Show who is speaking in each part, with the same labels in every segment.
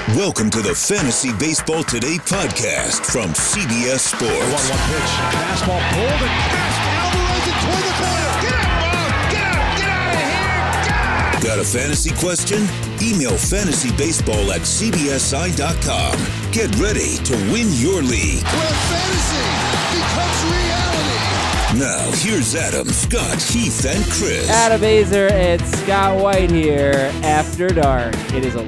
Speaker 1: Welcome to the Fantasy Baseball Today podcast from CBS Sports.
Speaker 2: 1-1 pitch. Fastball pulled and fast. Alvarez it toward the corner. Get out, Bob! Get out! Get out of here!
Speaker 1: Got a fantasy question? Email fantasybaseball@cbsi.com. Get ready to win your league.
Speaker 2: Where fantasy becomes reality.
Speaker 1: Now, here's Adam, Scott, Heath, and Chris.
Speaker 3: Adam Azer and Scott White here after dark. It is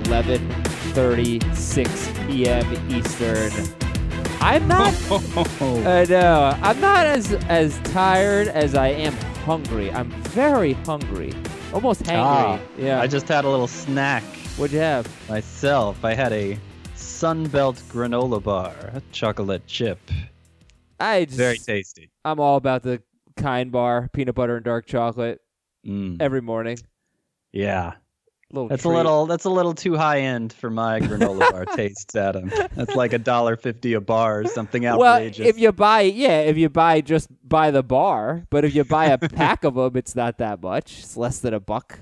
Speaker 3: 11:36 p.m. Eastern. I'm not. I know. I'm not as tired as I am hungry. I'm very hungry, almost hangry. Yeah.
Speaker 4: I just had a little snack
Speaker 3: What'd you have?
Speaker 4: myself. I had a Sunbelt granola bar, a chocolate chip. Very tasty.
Speaker 3: I'm all about the Kind Bar, peanut butter and dark chocolate every morning.
Speaker 4: Yeah. That's
Speaker 3: treat.
Speaker 4: a little too high end for my granola bar tastes, Adam. That's like $1.50 a bar or something outrageous.
Speaker 3: Well, if you buy just by the bar, but if you buy a pack of them, it's not that much. It's less than $1.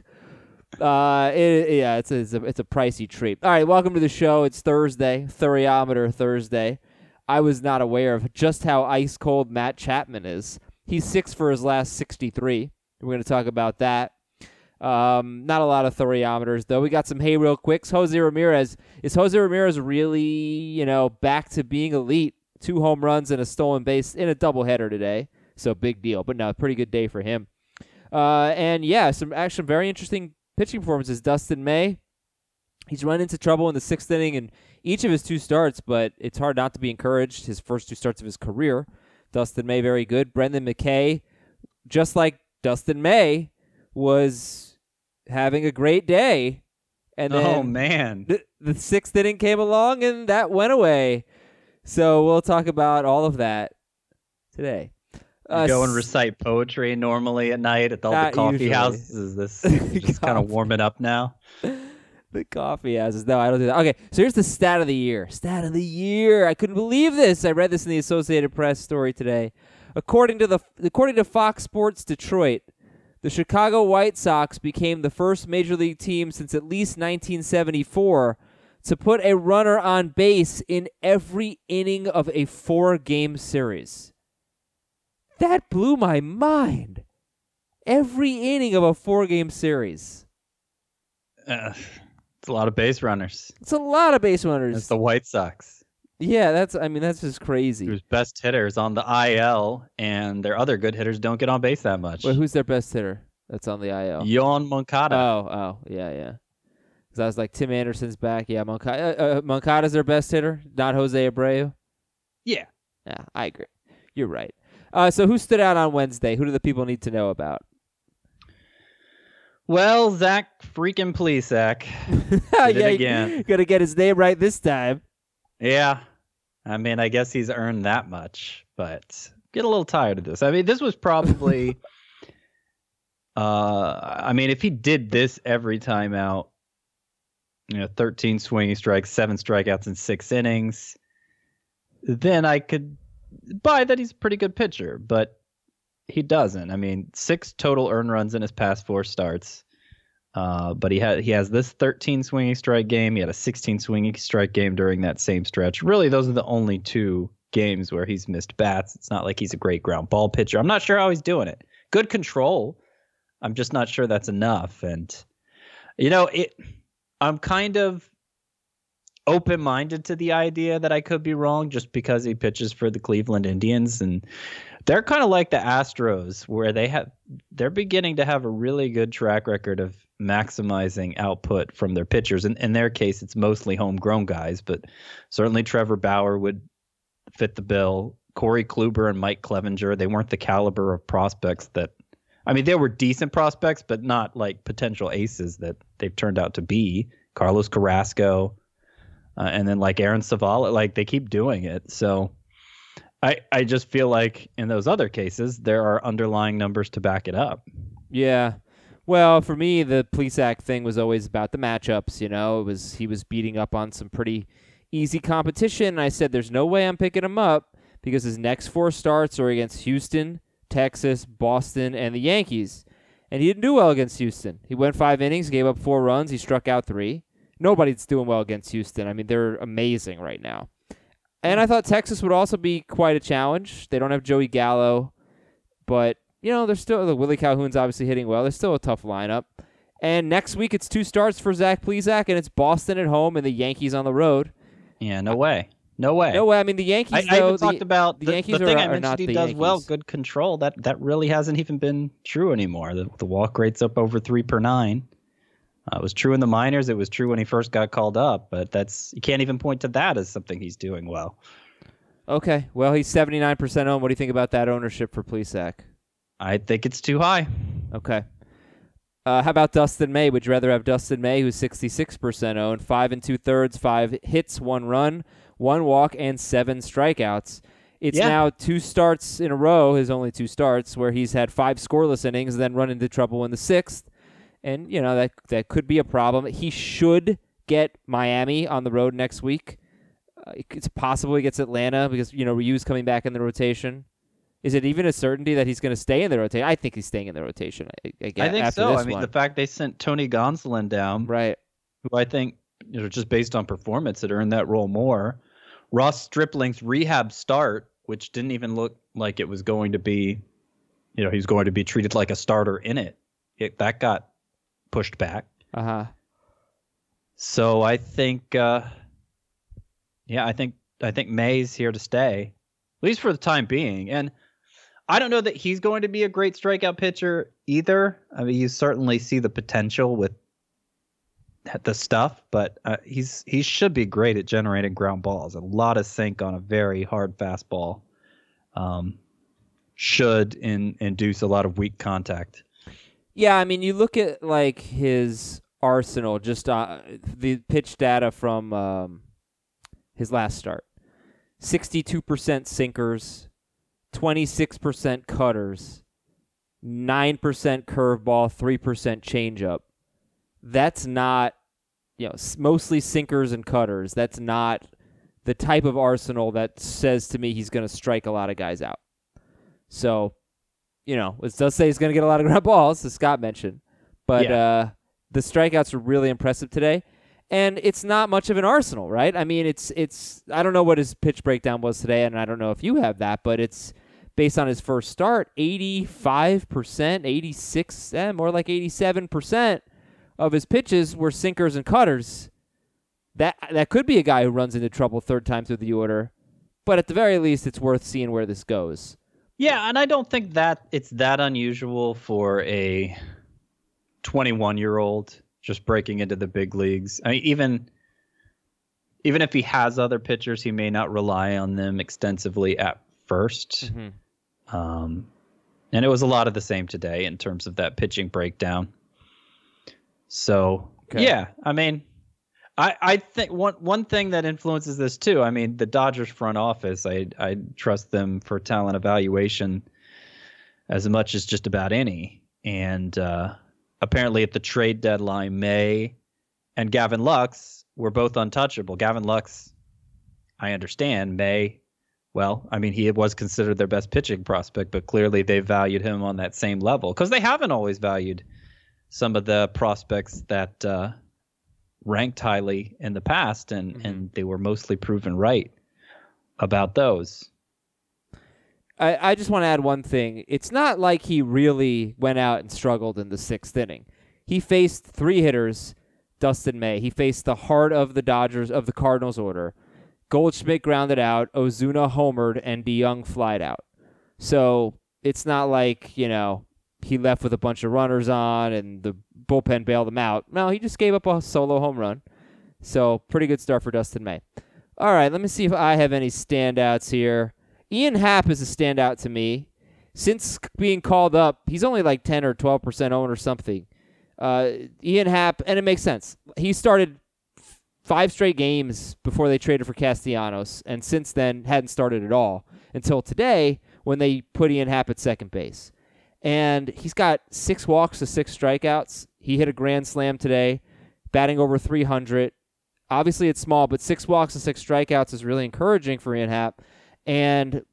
Speaker 3: It's a pricey treat. All right, welcome to the show. It's Thursday, Thuriometer Thursday. I was not aware of just how ice cold Matt Chapman is. He's 6 for his last 63. We're going to talk about that. Not a lot of Thuriometers, though. We got some Hey Real Quicks. Jose Ramirez. Is Jose Ramirez really, back to being elite? 2 home runs and a stolen base in a doubleheader today. So big deal. But no, pretty good day for him. Some actually very interesting pitching performances. Dustin May. He's run into trouble in the 6th inning in each of his 2 starts, but it's hard not to be encouraged. His first 2 starts of his career. Dustin May, very good. Brendan McKay, just like Dustin May, was having a great day. And then
Speaker 4: man.
Speaker 3: The 6th inning came along, and that went away. So we'll talk about all of that today.
Speaker 4: You go and recite poetry normally at night at all the coffee houses. Is this just kind of warming up now?
Speaker 3: The coffee houses. No, I don't do that. Okay, so here's the stat of the year. Stat of the year. I couldn't believe this. I read this in the Associated Press story today. According to Fox Sports Detroit, the Chicago White Sox became the first Major League team since at least 1974 to put a runner on base in every inning of a 4-game series. That blew my mind. Every inning of a 4-game series.
Speaker 4: It's a lot of base runners.
Speaker 3: It's a lot of base runners.
Speaker 4: It's the White Sox.
Speaker 3: Yeah, that's just crazy.
Speaker 4: Whose best hitters on the IL, and their other good hitters don't get on base that much.
Speaker 3: Wait, who's their best hitter that's on the IL?
Speaker 4: Yoan Moncada.
Speaker 3: Oh, yeah. Because I was like, Tim Anderson's back. Yeah, Moncada's their best hitter, not Jose Abreu.
Speaker 4: Yeah.
Speaker 3: Yeah, I agree. You're right. So who stood out on Wednesday? Who do the people need to know about?
Speaker 4: Well, Zach freaking Plesac did it again.
Speaker 3: Got to get his name right this time.
Speaker 4: Yeah. I mean, I guess he's earned that much, but get a little tired of this. I mean, this was probably, if he did this every time out, 13 swinging strikes, 7 strikeouts in 6 innings, then I could buy that he's a pretty good pitcher, but he doesn't. I mean, 6 total earned runs in his past 4 starts. But he has this 13 swinging strike game. He had a 16 swinging strike game during that same stretch. Really, those are the only 2 games where he's missed bats. It's not like he's a great ground ball pitcher. I'm not sure how he's doing it. Good control. I'm just not sure that's enough. And, I'm kind of open-minded to the idea that I could be wrong just because he pitches for the Cleveland Indians, and they're kind of like the Astros where they're beginning to have a really good track record of maximizing output from their pitchers. And in their case, it's mostly homegrown guys, but certainly Trevor Bauer would fit the bill. Corey Kluber and Mike Clevenger, they weren't the caliber of prospects they were decent prospects, but not like potential aces that they've turned out to be. Carlos Carrasco, and then like Aaron Savala, they keep doing it. So I just feel like in those other cases, there are underlying numbers to back it up.
Speaker 3: Yeah. Well, for me, the Plesac thing was always about the matchups. He was beating up on some pretty easy competition. And I said, there's no way I'm picking him up because his next 4 starts are against Houston, Texas, Boston, and the Yankees. And he didn't do well against Houston. He went 5 innings, gave up 4 runs. He struck out 3. nobody's doing well against Houston. I mean, they're amazing right now. And I thought Texas would also be quite a challenge. They don't have Joey Gallo, but, they're still, Willie Calhoun's obviously hitting well. They're still a tough lineup. And next week, it's 2 starts for Zach Plesac, and it's Boston at home and the Yankees on the road.
Speaker 4: Yeah, no way. No way.
Speaker 3: No way. I mean, the Yankees,
Speaker 4: I even talked about
Speaker 3: the Yankees
Speaker 4: the thing I
Speaker 3: are
Speaker 4: mentioned
Speaker 3: not
Speaker 4: he
Speaker 3: the
Speaker 4: does
Speaker 3: Yankees.
Speaker 4: well, good control. That really hasn't even been true anymore. The walk rate's up over 3/9. It was true in the minors. It was true when he first got called up, but you can't even point to that as something he's doing well.
Speaker 3: Okay. Well, he's 79% owned. What do you think about that ownership for Plesac?
Speaker 4: I think it's too high.
Speaker 3: Okay. How about Dustin May? Would you rather have Dustin May, who's 66% owned, 5 2/3, 5 hits, 1 run, 1 walk, and 7 strikeouts? It's now 2 starts in a row, his only 2 starts, where he's had 5 scoreless innings, then run into trouble in the 6th. And, that could be a problem. He should get Miami on the road next week. It's possible he gets Atlanta because, Ryu's coming back in the rotation. Is it even a certainty that he's going to stay in the rotation? I think he's staying in the rotation.
Speaker 4: I think so. I mean, the fact they sent Tony Gonsolin down,
Speaker 3: right?
Speaker 4: Who I think, just based on performance, had earned that role more. Ross Stripling's rehab start, which didn't even look like it was going to be, he's going to be treated like a starter in it. That got pushed back. So I think, I think May's here to stay, at least for the time being. And I don't know that he's going to be a great strikeout pitcher either. I mean, you certainly see the potential with the stuff, but he should be great at generating ground balls. A lot of sink on a very hard fastball should induce a lot of weak contact.
Speaker 3: Yeah, I mean, you look at like his arsenal, just the pitch data from his last start. 62% sinkers, 26% cutters, 9% curveball, 3% changeup. That's not, mostly sinkers and cutters. That's not the type of arsenal that says to me he's going to strike a lot of guys out. So, it does say he's going to get a lot of ground balls, as Scott mentioned. But the strikeouts are really impressive today. And it's not much of an arsenal, right? I mean, it's. I don't know what his pitch breakdown was today, and I don't know if you have that, but it's based on his first start, 85%, 86, more like 87% of his pitches were sinkers and cutters. That could be a guy who runs into trouble third time through the order, but at the very least, it's worth seeing where this goes.
Speaker 4: Yeah, and I don't think that it's that unusual for a 21-year-old just breaking into the big leagues. I mean, even if he has other pitchers, he may not rely on them extensively at first. Mm-hmm. And it was a lot of the same today in terms of that pitching breakdown. So, yeah, I mean, I think one thing that influences this too, I mean, the Dodgers front office, I trust them for talent evaluation as much as just about any. And apparently at the trade deadline, May and Gavin Lux were both untouchable. Gavin Lux, I understand. May, well, I mean, he was considered their best pitching prospect, but clearly they valued him on that same level because they haven't always valued some of the prospects that ranked highly in the past, and they were mostly proven right about those.
Speaker 3: I just want to add one thing. It's not like he really went out and struggled in the 6th inning. He faced 3 hitters, Dustin May. He faced the heart of the Cardinals order. Goldschmidt grounded out, Ozuna homered, and DeYoung flied out. So it's not like, he left with a bunch of runners on and the bullpen bailed him out. No, he just gave up a solo home run. So pretty good start for Dustin May. All right, let me see if I have any standouts here. Ian Happ is a standout to me. Since being called up, he's only like 10 or 12% owned or something. Ian Happ, and it makes sense. He started 5 straight games before they traded for Castellanos, and since then hadn't started at all until today when they put Ian Happ at second base. And he's got 6 walks to 6 strikeouts. He hit a grand slam today, batting over 300. Obviously, it's small, but 6 walks to 6 strikeouts is really encouraging for Ian Happ. And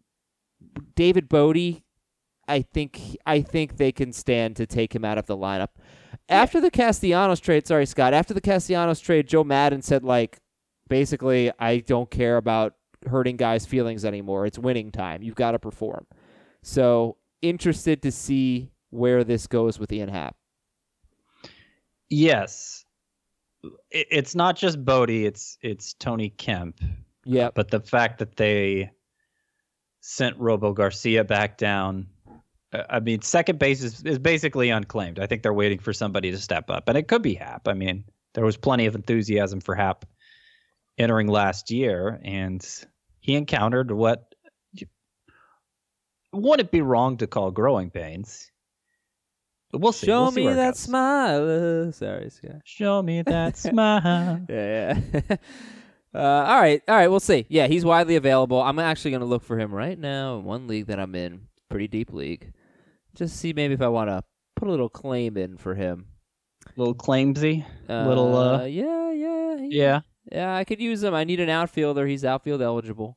Speaker 3: David Bodie, I think they can stand to take him out of the lineup. after the Castellanos trade, sorry, Scott, after the Castellanos trade, Joe Madden said, like, basically, I don't care about hurting guys' feelings anymore. It's winning time. You've got to perform. So, interested to see where this goes with Ian Happ.
Speaker 4: Yes. It's not just Bodie, it's Tony Kemp.
Speaker 3: Yeah.
Speaker 4: But the fact that they sent Robo Garcia back down, I mean, second base is basically unclaimed. I think they're waiting for somebody to step up, and it could be Happ. I mean, there was plenty of enthusiasm for Happ entering last year, and he encountered what wouldn't be wrong to call growing pains. But we'll see.
Speaker 3: Show me that smile. Sorry, Scott.
Speaker 4: Show me that smile.
Speaker 3: Yeah. All right. We'll see. Yeah, he's widely available. I'm actually going to look for him right now in one league that I'm in, pretty deep league. Just see maybe if I want to put a little claim in for him.
Speaker 4: Little claimsy.
Speaker 3: Yeah. Yeah, I could use him. I need an outfielder. He's outfield eligible.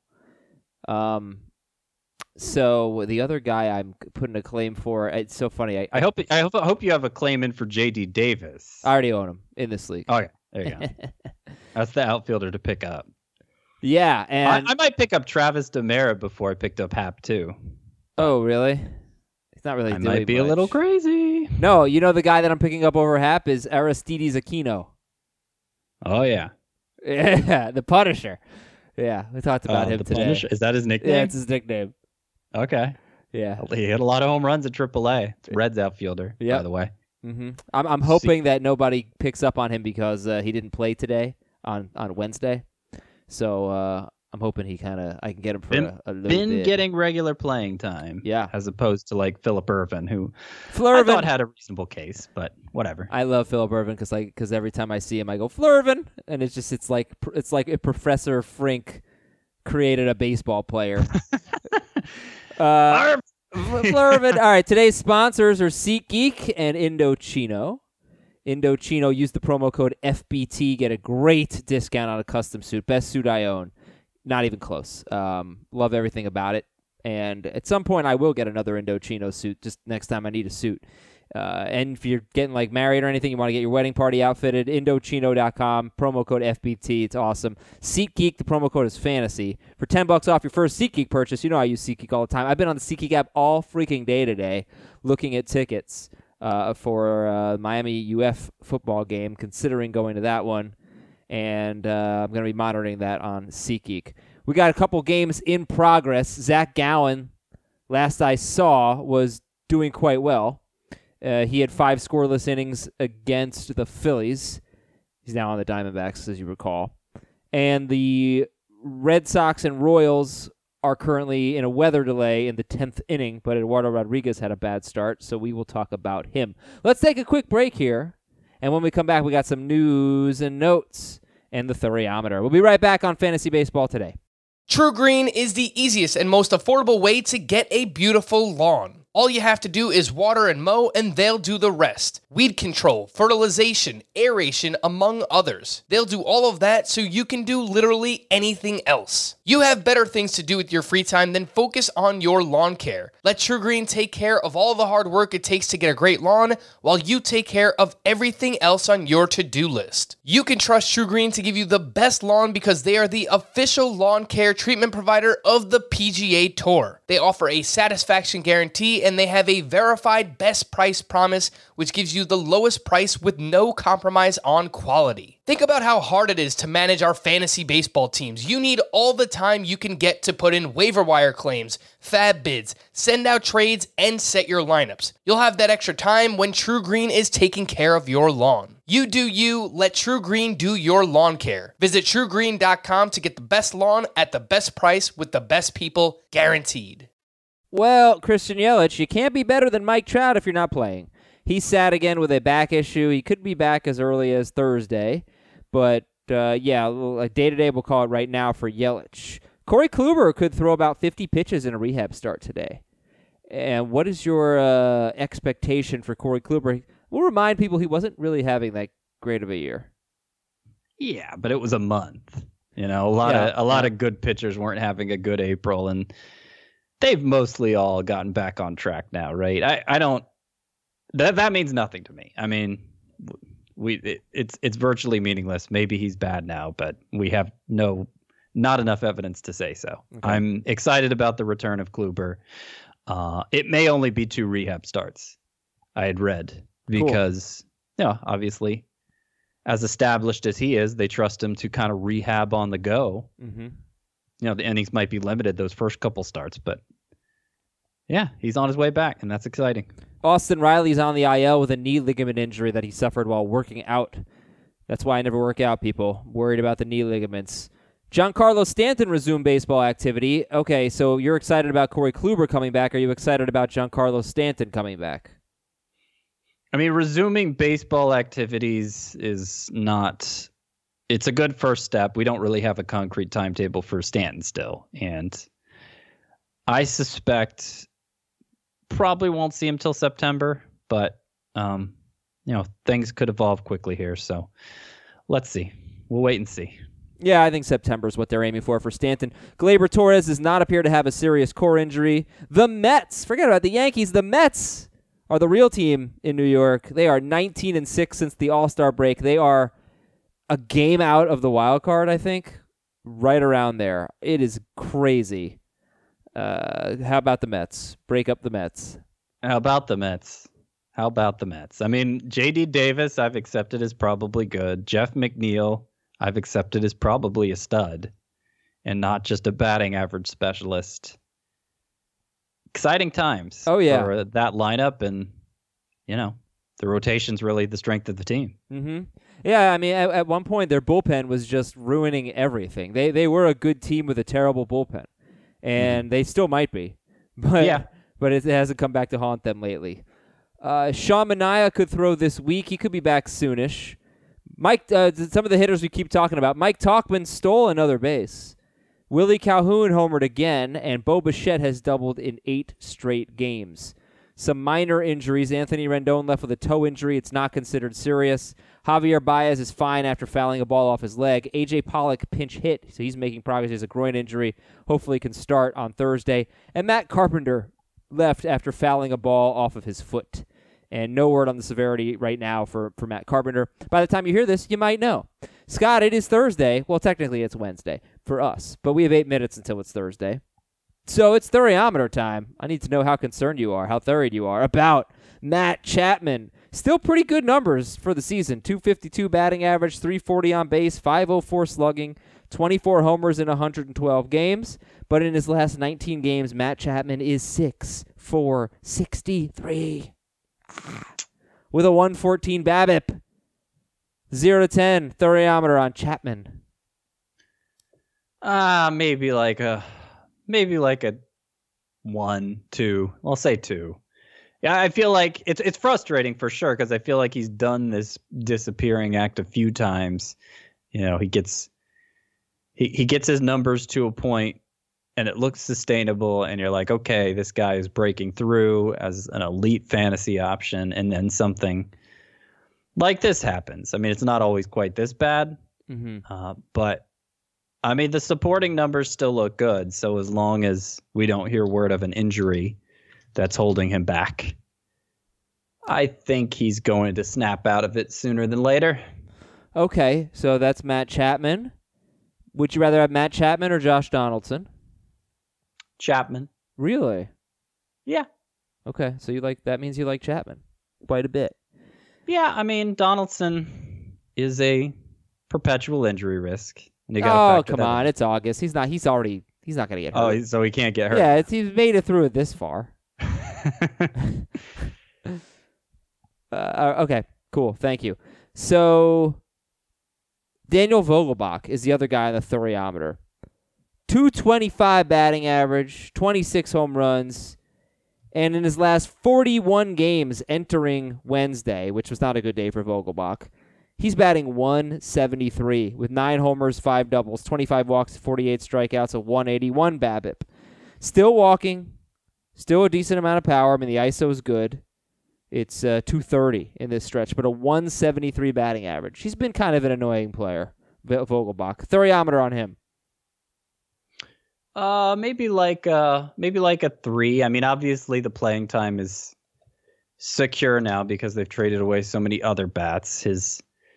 Speaker 3: So the other guy I'm putting a claim for, it's so funny.
Speaker 4: I hope you have a claim in for J.D. Davis.
Speaker 3: I already own him in this league.
Speaker 4: Okay, there you go. That's the outfielder to pick up.
Speaker 3: Yeah, and
Speaker 4: I might pick up Travis Demera before I picked up Happ too.
Speaker 3: Oh, really? It's not really.
Speaker 4: I might be a little crazy.
Speaker 3: No, you know the guy that I'm picking up over Happ is Aristides Aquino.
Speaker 4: Oh yeah.
Speaker 3: Yeah, the Punisher. Yeah, we talked about him today.
Speaker 4: Punisher? Is that his nickname?
Speaker 3: Yeah, it's his nickname.
Speaker 4: Okay.
Speaker 3: Yeah.
Speaker 4: He hit a lot of home runs at AAA. It's Reds outfielder, by the way.
Speaker 3: Mm-hmm. I'm hoping that nobody picks up on him because he didn't play today on Wednesday. So I'm hoping I can get him for a little bit.
Speaker 4: Getting regular playing time.
Speaker 3: Yeah.
Speaker 4: As opposed to like Phillip Ervin, who I thought had a reasonable case, but whatever.
Speaker 3: I love Phillip Ervin because every time I see him, I go Flurvin, and it's like if Professor Frink created a baseball player. Flurvin. All right, today's sponsors are SeatGeek and Indochino. Indochino, use the promo code FBT, get a great discount on a custom suit. Best suit I own. Not even close. Love everything about it. And at some point, I will get another Indochino suit, just next time I need a suit. And if you're getting like married or anything, you want to get your wedding party outfitted, Indochino.com, promo code FBT. It's awesome. SeatGeek, the promo code is fantasy. For $10 off your first SeatGeek purchase, you know I use SeatGeek all the time. I've been on the SeatGeek app all freaking day today looking at tickets for Miami UF football game, considering going to that one. And I'm going to be monitoring that on SeatGeek. We got a couple games in progress. Zach Gallen, last I saw, was doing quite well. He had 5 scoreless innings against the Phillies. He's now on the Diamondbacks, as you recall. And the Red Sox and Royals are currently in a weather delay in the 10th inning, but Eduardo Rodriguez had a bad start, so we will talk about him. Let's take a quick break here, and when we come back, we got some news and notes and the Thuriometer. We'll be right back on Fantasy Baseball Today.
Speaker 5: True Green is the easiest and most affordable way to get a beautiful lawn. All you have to do is water and mow, and they'll do the rest. Weed control, fertilization, aeration, among others. They'll do all of that so you can do literally anything else. You have better things to do with your free time than focus on your lawn care. Let True Green take care of all the hard work it takes to get a great lawn, while you take care of everything else on your to-do list. You can trust True Green to give you the best lawn because they are the official lawn care treatment provider of the PGA Tour. They offer a satisfaction guarantee, and they have a verified best price promise, which gives you the lowest price with no compromise on quality. Think about how hard it is to manage our fantasy baseball teams. You need all the time you can get to put in waiver wire claims, fab bids, send out trades, and set your lineups. You'll have that extra time when True Green is taking care of your lawn. You do you, let True Green do your lawn care. Visit truegreen.com to get the best lawn at the best price with the best people, guaranteed.
Speaker 3: Well, Christian Yelich, you can't be better than Mike Trout if you're not playing. He sat again with a back issue. He could be back as early as Thursday. But, day-to-day we'll call it right now for Yelich. Corey Kluber could throw about 50 pitches in a rehab start today. And what is your expectation for Corey Kluber? We'll remind people he wasn't really having that great of a year.
Speaker 4: Yeah, but it was a month. You know, a lot of good pitchers weren't having a good April, and they've mostly all gotten back on track now, right? I don't. That means nothing to me. I mean, it's virtually meaningless. Maybe he's bad now, but we have not enough evidence to say so. Okay. I'm excited about the return of Kluber. It may only be 2 rehab starts, I had read, because obviously, as established as he is, they trust him to kind of rehab on the go. Mm-hmm. The innings might be limited those first couple starts, but yeah, he's on his way back, and that's exciting.
Speaker 3: Austin Riley's on the IL with a knee ligament injury that he suffered while working out. That's why I never work out, people. Worried about the knee ligaments. Giancarlo Stanton resumed baseball activity. Okay, so you're excited about Corey Kluber coming back. Are you excited about Giancarlo Stanton coming back?
Speaker 4: I mean, resuming baseball activities is not... It's a good first step. We don't really have a concrete timetable for Stanton still. And I suspect probably won't see him till September. But, things could evolve quickly here. So let's see. We'll wait and see.
Speaker 3: Yeah, I think September is what they're aiming for Stanton. Gleyber Torres does not appear to have a serious core injury. The Mets, forget about the Yankees, the Mets are the real team in New York. They are 19-6 since the All-Star break. They are a game out of the wild card, I think, right around there. It is crazy. How about the Mets? Break up the Mets.
Speaker 4: How about the Mets? I mean, J.D. Davis, I've accepted as probably good. Jeff McNeil, I've accepted as probably a stud and not just a batting average specialist. Exciting times for that lineup, and, the rotation's really the strength of the team.
Speaker 3: Mm-hmm. Yeah, I mean, at one point, their bullpen was just ruining everything. They were a good team with a terrible bullpen, and they still might be. But it hasn't come back to haunt them lately. Sean Manaea could throw this week. He could be back soonish. Mike, some of the hitters we keep talking about. Mike Tauchman stole another base. Willie Calhoun homered again, and Bo Bichette has doubled in 8 straight games. Some minor injuries. Anthony Rendon left with a toe injury. It's not considered serious. Javier Baez is fine after fouling a ball off his leg. A.J. Pollock pinch hit, so he's making progress. He has a groin injury. Hopefully can start on Thursday. And Matt Carpenter left after fouling a ball off of his foot. And no word on the severity right now for Matt Carpenter. By the time you hear this, you might know. Scott, it is Thursday. Well, technically it's Wednesday for us, but we have 8 minutes until it's Thursday. So it's Thuriometer time. I need to know how concerned you are, how thurried you are about Matt Chapman. Still pretty good numbers for the season. 252 batting average, 340 on base, 504 slugging, 24 homers in 112 games. But in his last 19 games, Matt Chapman is 6-4-63. With a 114 BABIP. 0-10 Thuriometer on Chapman.
Speaker 4: Maybe like a 1, 2. I'll say 2. Yeah, I feel like it's frustrating for sure because I feel like he's done this disappearing act a few times. He gets his numbers to a point and it looks sustainable, and you're like, okay, this guy is breaking through as an elite fantasy option, and then something like this happens. I mean, it's not always quite this bad, but I mean, the supporting numbers still look good. So as long as we don't hear word of an injury that's holding him back, I think he's going to snap out of it sooner than later.
Speaker 3: Okay, so that's Matt Chapman. Would you rather have Matt Chapman or Josh Donaldson?
Speaker 4: Chapman.
Speaker 3: Really?
Speaker 4: Yeah.
Speaker 3: Okay, so that means you like Chapman quite a bit.
Speaker 4: Yeah, I mean, Donaldson is a perpetual injury risk.
Speaker 3: Oh, come on. It's August. He's not going to get hurt.
Speaker 4: Oh, so he can't get hurt.
Speaker 3: Yeah, he's made it through it this far. Okay, cool. Thank you. So, Daniel Vogelbach is the other guy on the Thuriometer. 225 batting average, 26 home runs, and in his last 41 games entering Wednesday, which was not a good day for Vogelbach, he's batting 173 with 9 homers, 5 doubles, 25 walks, 48 strikeouts, a 181 BABIP. Still walking, still a decent amount of power. I mean, the ISO is good. It's 230 in this stretch, but a 173 batting average. He's been kind of an annoying player, Vogelbach. Thuriometer on him.
Speaker 4: Maybe like a 3. I mean, obviously the playing time is secure now because they've traded away so many other bats. His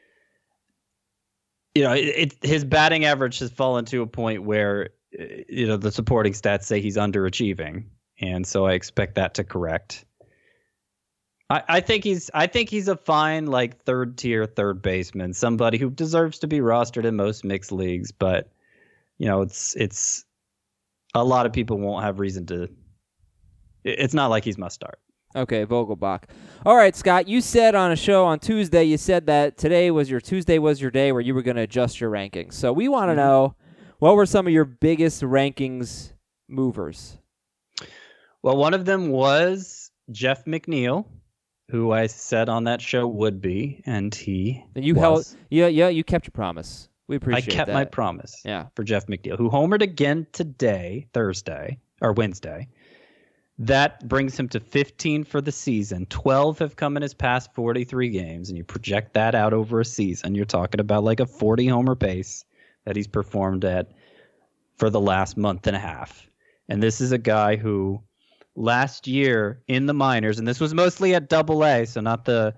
Speaker 4: batting average has fallen to a point where the supporting stats say he's underachieving, and so I expect that to correct. I think he's a fine like third baseman, somebody who deserves to be rostered in most mixed leagues, but it's a lot of people won't have reason to. It's not like he's must start.
Speaker 3: Okay, Vogelbach. All right, Scott, you said on a show on Tuesday, you said that Tuesday was your day where you were going to adjust your rankings. So we want to know, what were some of your biggest rankings movers?
Speaker 4: Well, one of them was Jeff McNeil, who I said on that show would be, and he was.
Speaker 3: You kept your promise. We appreciate that.
Speaker 4: I kept my promise for Jeff McNeil, who homered again today, Wednesday. That brings him to 15 for the season. 12 have come in his past 43 games, and you project that out over a season. You're talking about like a 40 homer pace that he's performed at for the last month and a half. And this is a guy who last year in the minors, and this was mostly at AA, so not at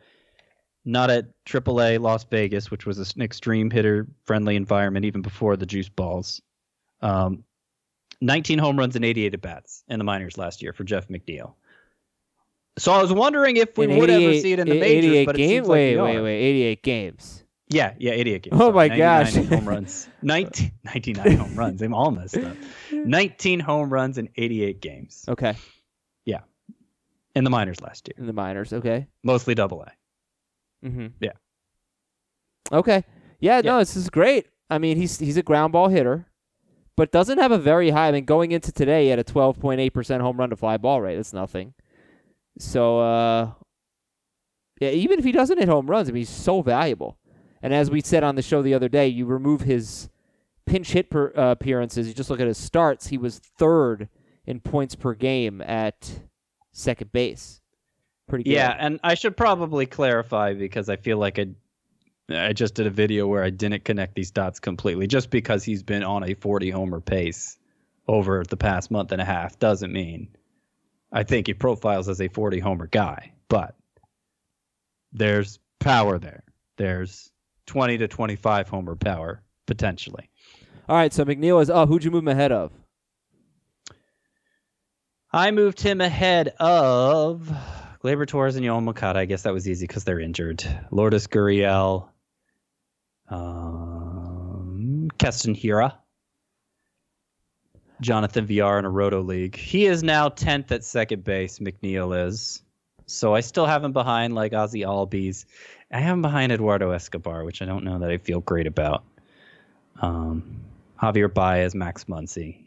Speaker 4: AAA Las Vegas, which was an extreme hitter-friendly environment even before the juice balls. 19 home runs and 88 at-bats in the minors last year for Jeff McNeil. So I was wondering if we would ever see it in the majors, but it seems like we are.
Speaker 3: Wait, 88 games.
Speaker 4: Yeah, 88 games.
Speaker 3: Oh, my gosh.
Speaker 4: 99 home runs. 99 home runs. I'm all messed up. 19 home runs in 88 games.
Speaker 3: Okay.
Speaker 4: Yeah. In the minors last year.
Speaker 3: In the minors, okay.
Speaker 4: Mostly AA.
Speaker 3: Mm-hmm.
Speaker 4: Yeah.
Speaker 3: Okay. Yeah, no, this is great. I mean, he's a ground ball hitter, but doesn't have a very high. I mean, going into today, he had a 12.8% home run to fly ball rate. That's nothing. So, even if he doesn't hit home runs, I mean, he's so valuable. And as we said on the show the other day, you remove his pinch hit appearances, you just look at his starts, he was third in points per game at second base. Pretty good.
Speaker 4: Yeah, and I should probably clarify because I feel like I just did a video where I didn't connect these dots completely. Just because he's been on a 40 homer pace over the past month and a half doesn't mean I think he profiles as a 40 homer guy. But there's power there. There's 20 to 25 homer power potentially.
Speaker 3: All right, so McNeil is up. Who'd you move him ahead of?
Speaker 4: I moved him ahead of Gleyber Torres and Yoan Moncada. I guess that was easy because they're injured. Lourdes Gurriel, Keston Hiura, Jonathan Villar in a Roto League. He is now 10th at second base, McNeil is. So I still have him behind like Ozzy Albies. I have him behind Eduardo Escobar, which I don't know that I feel great about. Javier Baez, Max Muncy.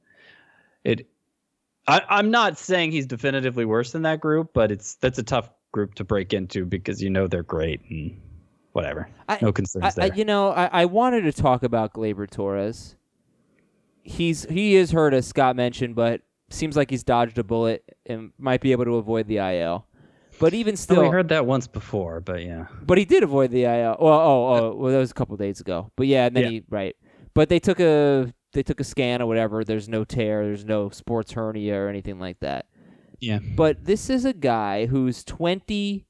Speaker 4: I'm not saying he's definitively worse than that group, but that's a tough group to break into because they're great and whatever. No concerns there.
Speaker 3: I wanted to talk about Gleyber Torres. He is hurt, as Scott mentioned, but seems like he's dodged a bullet and might be able to avoid the IL. But even still,
Speaker 4: we heard that once before, but yeah.
Speaker 3: But he did avoid the IL. Well, that was a couple days ago. But yeah, and then But they took a scan or whatever. There's no tear. There's no sports hernia or anything like that.
Speaker 4: Yeah.
Speaker 3: But this is a guy who's 21.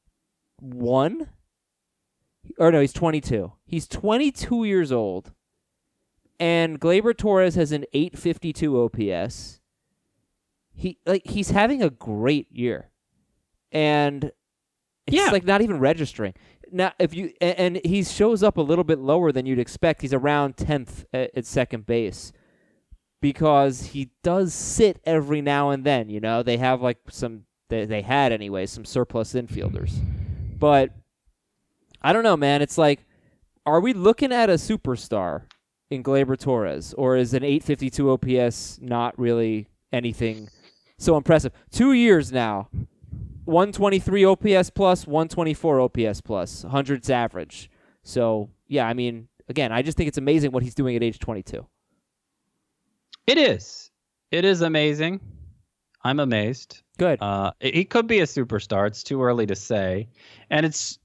Speaker 3: Or no, he's 22. He's 22 years old. And Gleyber Torres has an 852 OPS. He's having a great year. And it's not even registering. Now, and he shows up a little bit lower than you'd expect. He's around 10th at second base because he does sit every now and then. They have they had anyway some surplus infielders, but I don't know, man. It's like, are we looking at a superstar in Gleyber Torres, or is an 852 OPS not really anything so impressive? 2 years now. 123 OPS plus, 124 OPS plus, 100's average. So, yeah, I mean, again, I just think it's amazing what he's doing at age 22.
Speaker 4: It is. It is amazing. I'm amazed.
Speaker 3: Good.
Speaker 4: He could be a superstar. It's too early to say. And it's,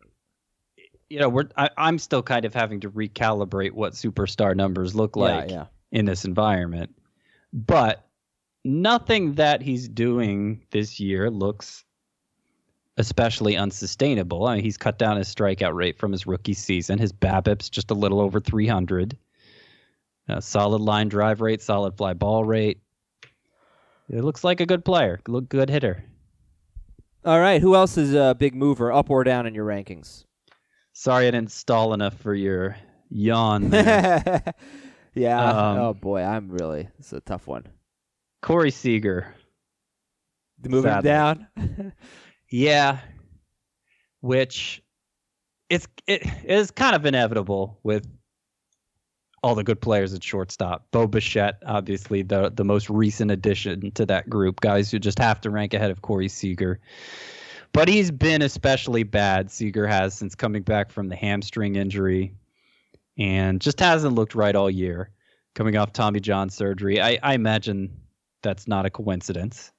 Speaker 4: I'm still kind of having to recalibrate what superstar numbers look like in this environment. But nothing that he's doing this year looks especially unsustainable. I mean, he's cut down his strikeout rate from his rookie season. His BABIP's just a little over 300. Solid line drive rate, solid fly ball rate. It looks like a good player, good hitter.
Speaker 3: All right, who else is a big mover, up or down in your rankings?
Speaker 4: Sorry I didn't stall enough for your yawn there.
Speaker 3: Yeah. Oh boy, it's a tough one.
Speaker 4: Corey Seager.
Speaker 3: Moving him down.
Speaker 4: Yeah. Which it is kind of inevitable with all the good players at shortstop. Bo Bichette, obviously the most recent addition to that group. Guys who just have to rank ahead of Corey Seager. But he's been especially bad, Seager has, since coming back from the hamstring injury. And just hasn't looked right all year. Coming off Tommy John surgery. I imagine that's not a coincidence.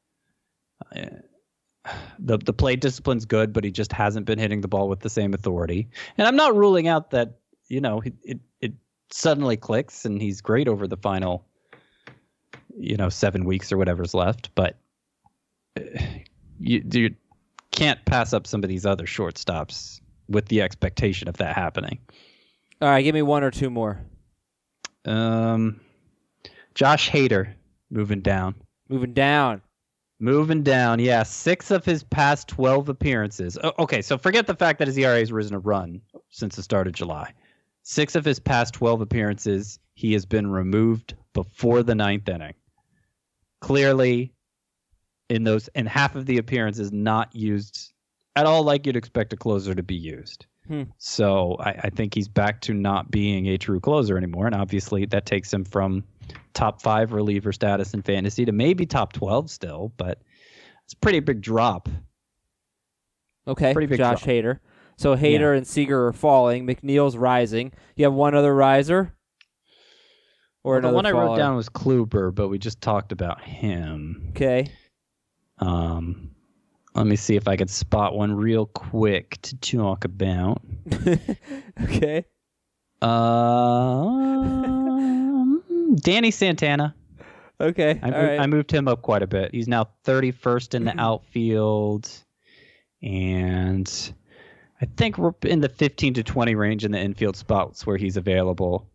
Speaker 4: The plate discipline's good, but he just hasn't been hitting the ball with the same authority. And I'm not ruling out that, it suddenly clicks and he's great over the final, 7 weeks or whatever's left. But you can't pass up some of these other shortstops with the expectation of that happening.
Speaker 3: All right, give me one or two more.
Speaker 4: Josh Hader moving down.
Speaker 3: Moving down,
Speaker 4: yeah. 6 of his past 12 appearances. Okay, so forget the fact that his ERA has risen a run since the start of July. 6 of his past 12 appearances, he has been removed before the 9th inning. Clearly, in half of the appearances, not used at all like you'd expect a closer to be used. So I think he's back to not being a true closer anymore. And obviously that takes him from top 5 reliever status in fantasy to maybe top 12 still, but it's a pretty big drop.
Speaker 3: Okay, Josh Hader. So Hader and Seager are falling. McNeil's rising. You have one other riser? Or
Speaker 4: the one
Speaker 3: faller?
Speaker 4: I wrote down was Kluber, but we just talked about him.
Speaker 3: Okay.
Speaker 4: Let me see if I could spot one real quick to talk about.
Speaker 3: Okay.
Speaker 4: Danny Santana.
Speaker 3: Okay.
Speaker 4: I moved him up quite a bit. He's now 31st in the outfield, and I think we're in the 15 to 20 range in the infield spots where he's available.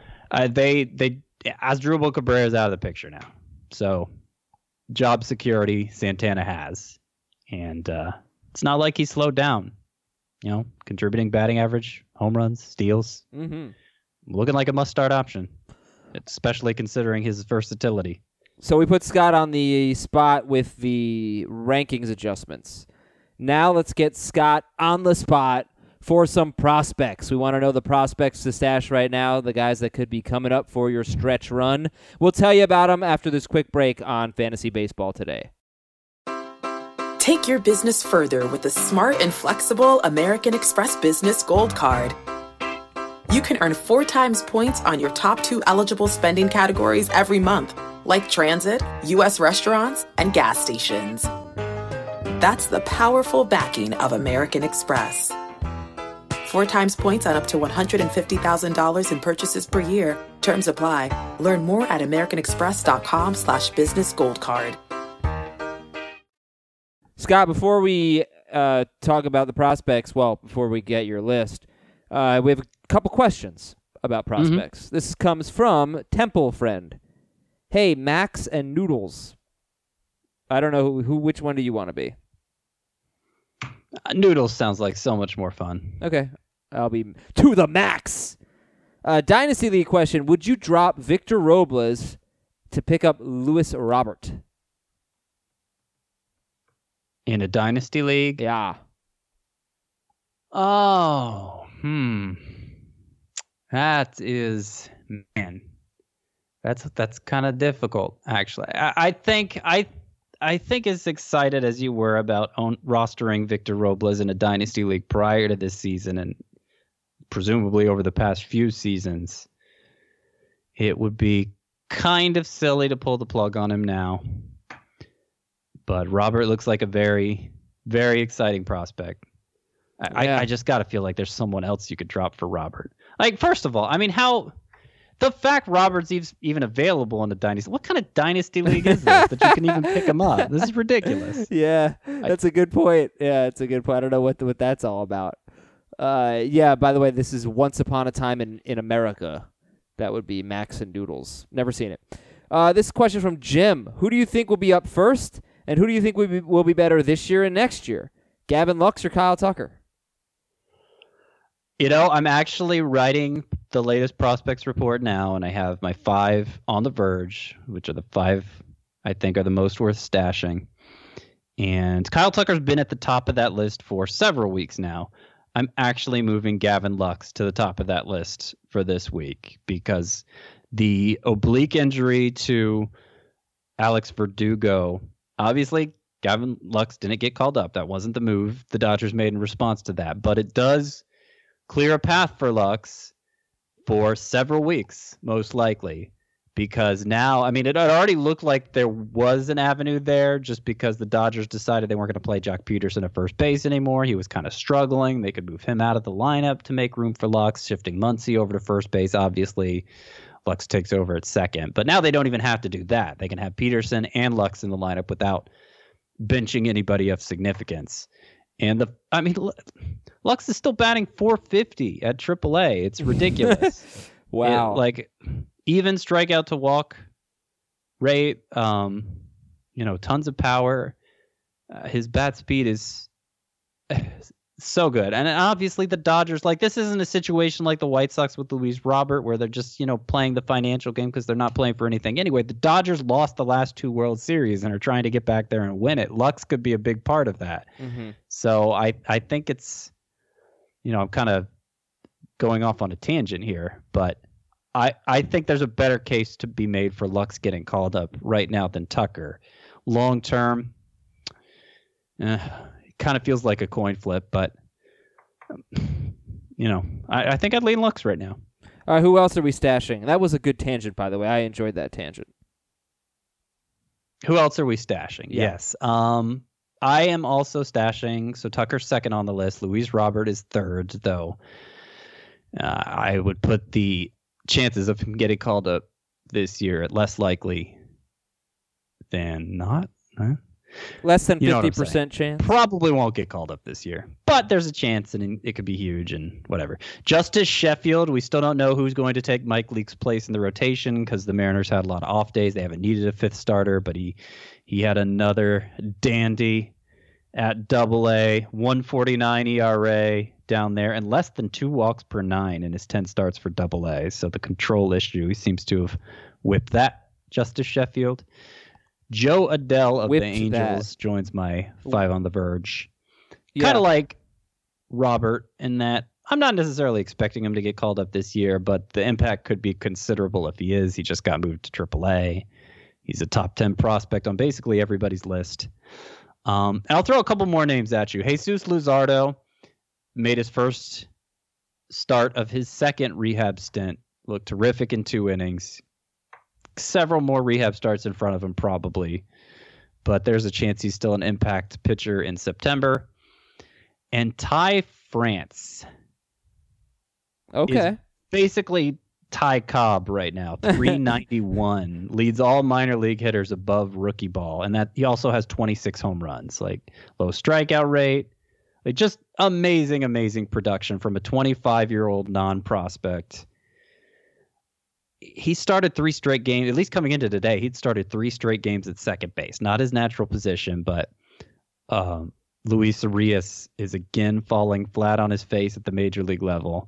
Speaker 4: Asdrubal Cabrera is out of the picture now, so job security Santana has. And it's not like he slowed down, contributing batting average, home runs, steals. Mm-hmm. Looking like a must-start option, especially considering his versatility.
Speaker 3: So we put Scott on the spot with the rankings adjustments. Now let's get Scott on the spot for some prospects. We want to know the prospects to stash right now, the guys that could be coming up for your stretch run. We'll tell you about them after this quick break on Fantasy Baseball Today.
Speaker 6: Take your business further with the smart and flexible American Express Business Gold Card. You can earn 4 times points on your top 2 eligible spending categories every month, like transit, U.S. restaurants, and gas stations. That's the powerful backing of American Express. 4 times points on up to $150,000 in purchases per year. Terms apply. Learn more at americanexpress.com/businessgoldcard.
Speaker 3: Scott, before we talk about the prospects, before we get your list, we have a couple questions about prospects. Mm-hmm. This comes from Temple Friend. Hey, Max and Noodles. I don't know which one do you want to be?
Speaker 4: Noodles sounds like so much more fun.
Speaker 3: Okay. I'll be to the max. Dynasty League question. Would you drop Victor Robles to pick up Luis Robert?
Speaker 4: In a Dynasty League?
Speaker 3: Yeah.
Speaker 4: Oh, That is, man. That's kind of difficult, actually. I think as excited as you were about rostering Victor Robles in a Dynasty League prior to this season and presumably over the past few seasons, it would be kind of silly to pull the plug on him now. But Robert looks like a very, very exciting prospect. I just got to feel like there's someone else you could drop for Robert. Like, first of all, I mean, The fact Robert's even available in the dynasty. What kind of dynasty league is this that you can even pick him up? This is ridiculous.
Speaker 3: Yeah, that's a good point. Yeah, it's a good point. I don't know what that's all about. Yeah, by the way, this is Once Upon a Time in America. That would be Max and Doodles. Never seen it. This question from Jim. Who do you think will be up first, and who do you think will be better this year and next year? Gavin Lux or Kyle Tucker?
Speaker 4: I'm actually writing the latest prospects report now, and I have my 5 on the verge, which are the 5 I think are the most worth stashing. And Kyle Tucker's been at the top of that list for several weeks now. I'm actually moving Gavin Lux to the top of that list for this week because the oblique injury to Alex Verdugo, obviously Gavin Lux didn't get called up. That wasn't the move the Dodgers made in response to that, but it does clear a path for Lux for several weeks, most likely, because now, I mean, it already looked like there was an avenue there just because the Dodgers decided they weren't going to play Jock Peterson at first base anymore. He was kind of struggling. They could move him out of the lineup to make room for Lux, shifting Muncy over to first base. Obviously, Lux takes over at second, but now they don't even have to do that. They can have Peterson and Lux in the lineup without benching anybody of significance. And Lux is still batting .450 at AAA. It's ridiculous.
Speaker 3: Wow.
Speaker 4: Even strikeout to walk rate, tons of power. His bat speed is so good. And obviously the Dodgers, this isn't a situation like the White Sox with Luis Robert where they're just, playing the financial game because they're not playing for anything. Anyway, the Dodgers lost the last 2 World Series and are trying to get back there and win it. Lux could be a big part of that. Mm-hmm. So I think it's, I'm kind of going off on a tangent here, but I think there's a better case to be made for Lux getting called up right now than Tucker. Long term, it kind of feels like a coin flip, but I think I'd lean Lux right now.
Speaker 3: All right, who else are we stashing? That was a good tangent, by the way. I enjoyed that tangent.
Speaker 4: Who else are we stashing?
Speaker 3: Yeah.
Speaker 4: Yes. I am also stashing. So Tucker's second on the list. Luis Robert is third, though. I would put the chances of him getting called up this year at less likely than not. Huh?
Speaker 3: Less than 50% chance?
Speaker 4: Probably won't get called up this year. But there's a chance, and it could be huge and whatever. Justice Sheffield, we still don't know who's going to take Mike Leake's place in the rotation because the Mariners had a lot of off days. They haven't needed a 5th starter, but he had another dandy at AA, 1.49 ERA down there, and less than 2 walks per 9 in his 10 starts for AA. So the control issue, he seems to have whipped that. Justice Sheffield. Joe Adell of the Angels joins my 5 on the verge. Yeah. Kind of like Robert in that I'm not necessarily expecting him to get called up this year, but the impact could be considerable if he is. He just got moved to AAA. He's a top 10 prospect on basically everybody's list. And I'll throw a couple more names at you. Jesus Luzardo made his first start of his second rehab stint. Looked terrific in 2 innings. Several more rehab starts in front of him probably, but there's a chance he's still an impact pitcher in September. And Ty France.
Speaker 3: Okay.
Speaker 4: Is basically Ty Cobb right now, 391, leads all minor league hitters above rookie ball, and that he also has 26 home runs, low strikeout rate, just amazing production from a 25-year-old non-prospect. He started 3 straight games, at least coming into today, he'd started 3 straight games at second base. Not his natural position, but Luis Arias is again falling flat on his face at the major league level.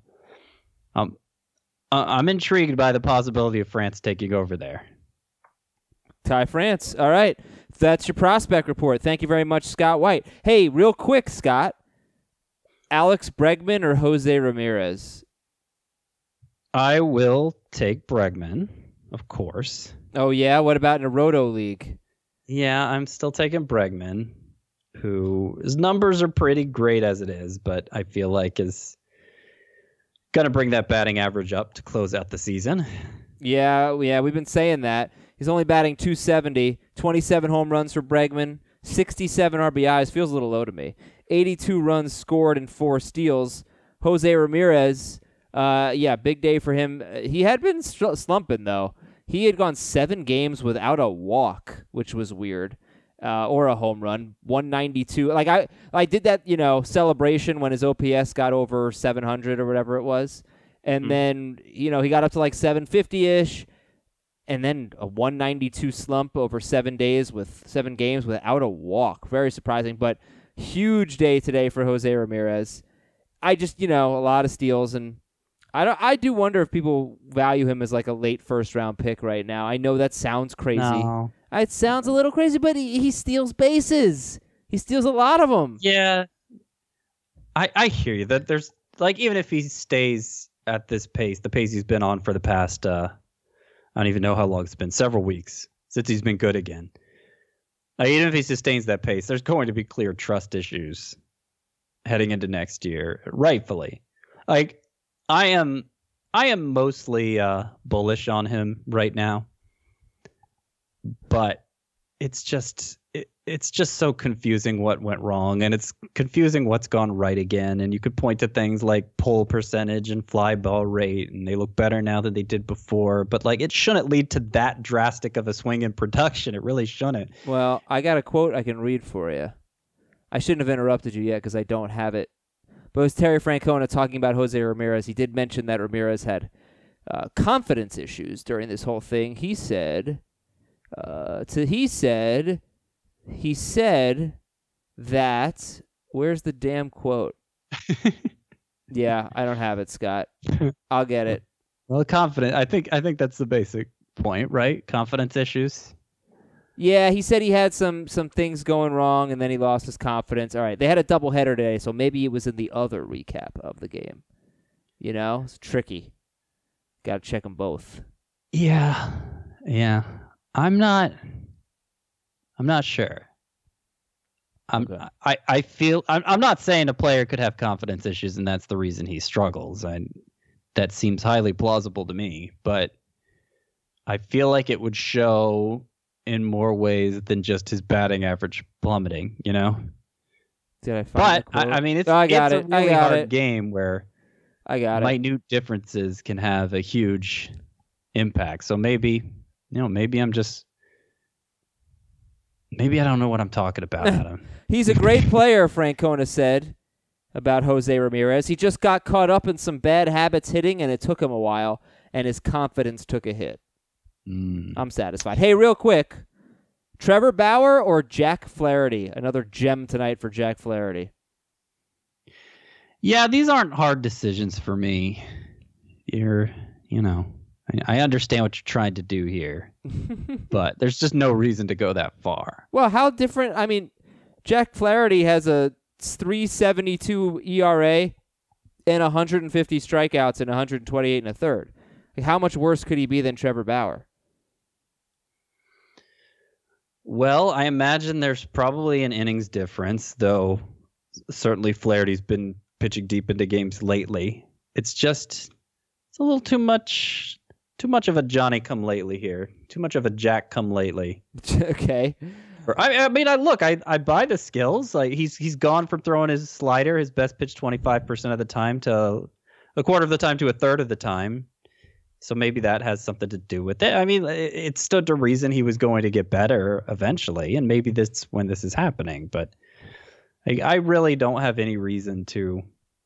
Speaker 4: I'm intrigued by the possibility of France taking over there.
Speaker 3: Ty France. All right. That's your prospect report. Thank you very much, Scott White. Hey, real quick, Scott. Alex Bregman or Jose Ramirez?
Speaker 4: I will take Bregman, of course.
Speaker 3: Oh, yeah? What about in a Roto League?
Speaker 4: Yeah, I'm still taking Bregman, his numbers are pretty great as it is, but I feel like is going to bring that batting average up to close out the season.
Speaker 3: Yeah, we've been saying that. He's only batting .270, 27 home runs for Bregman, 67 RBIs, feels a little low to me. 82 runs scored and 4 steals. Jose Ramirez, Yeah, big day for him. He had been slumping, though. He had gone 7 games without a walk, which was weird, or a home run. 192. Like I did that, celebration when his OPS got over 700 or whatever it was, and then he got up to like 750-ish, and then a 192 slump over 7 days with 7 games without a walk. Very surprising, but huge day today for Jose Ramirez. I just a lot of steals, and I do wonder if people value him as like a late first-round pick right now. I know that sounds crazy.
Speaker 4: No.
Speaker 3: It sounds a little crazy, but he steals bases. He steals a lot of them.
Speaker 4: Yeah, I hear you. That there's like, even if he stays at this pace, the pace he's been on for the past, I don't even know how long it's been, several weeks since he's been good again. Even if he sustains that pace, there's going to be clear trust issues heading into next year, rightfully. Like, I am mostly bullish on him right now, but it's just so confusing what went wrong, and it's confusing what's gone right again. And you could point to things like pull percentage and fly ball rate, and they look better now than they did before. But like, it shouldn't lead to that drastic of a swing in production. It really shouldn't.
Speaker 3: Well, I got a quote I can read for you. I shouldn't have interrupted you yet because I don't have it. But it was Terry Francona talking about Jose Ramirez. He did mention that Ramirez had confidence issues during this whole thing. He said that, where's the damn quote? Yeah, I don't have it, Scott. I'll get it.
Speaker 4: Well, I think that's the basic point, right? Confidence issues.
Speaker 3: Yeah, he said he had some things going wrong, and then he lost his confidence. All right, they had a doubleheader today, so maybe it was in the other recap of the game. It's tricky. Got to check them both.
Speaker 4: Yeah. I'm not sure. I feel I'm not saying a player could have confidence issues and that's the reason he struggles. That seems highly plausible to me, but I feel like it would show in more ways than just his batting average plummeting,
Speaker 3: Did I find
Speaker 4: But I mean, it's
Speaker 3: a
Speaker 4: really hard game where
Speaker 3: minute
Speaker 4: differences can have a huge impact. So maybe I don't know what I'm talking about, Adam.
Speaker 3: He's a great player, Francona said about Jose Ramirez. He just got caught up in some bad habits hitting, and it took him a while, and his confidence took a hit. I'm satisfied. Hey, real quick, Trevor Bauer or Jack Flaherty? Another gem tonight for Jack Flaherty.
Speaker 4: Yeah, these aren't hard decisions for me. I understand what you're trying to do here, but there's just no reason to go that far.
Speaker 3: Well, how different? I mean, Jack Flaherty has a 3.72 ERA and 150 strikeouts and 128 and a third. Like, how much worse could he be than Trevor Bauer?
Speaker 4: Well, I imagine there's probably an innings difference, though certainly Flaherty's been pitching deep into games lately. It's a little too much of a Johnny come lately here. Too much of a Jack come lately.
Speaker 3: Okay.
Speaker 4: I mean, I buy the skills. Like he's gone from throwing his slider, his best pitch 25% of the time, to a quarter of the time to a third of the time. So maybe that has something to do with it. I mean, it stood to reason he was going to get better eventually, and maybe that's when this is happening. But I really don't have any reason to